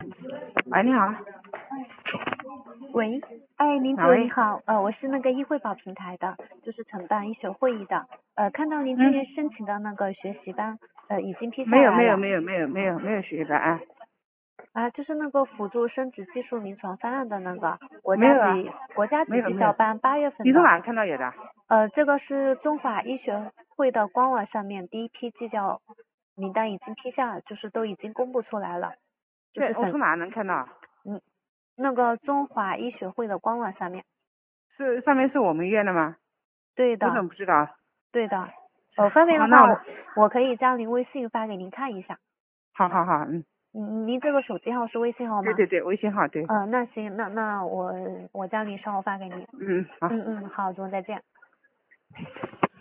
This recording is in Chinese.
喂，你好。 喂，哎，您哪位你好，我是那个医惠宝平台的，就是承办医学会议的，看到您今年申请的那个学习班，已经批下来了。 没有学的啊。 啊，就是那个辅助生殖技术临床方案的那个国没有啊， 家级绩没有。 效班，8月份的。 你从哪看到有的？ 这个是中华医学会的官网上面第一批绩效名单已经批下了，就是都已经公布出来了。就是对，我从哪能看到？ 那个中华医学会的官网上面。 上面是我们医院的吗？ 对的。 我怎么不知道？ 对的。方便的那话，我可以将您微信发给您看一下。 好， 您这个手机号是微信号吗？ 对，微信号对。 那行，那我将您稍后发给你。 好。 好，中午再见。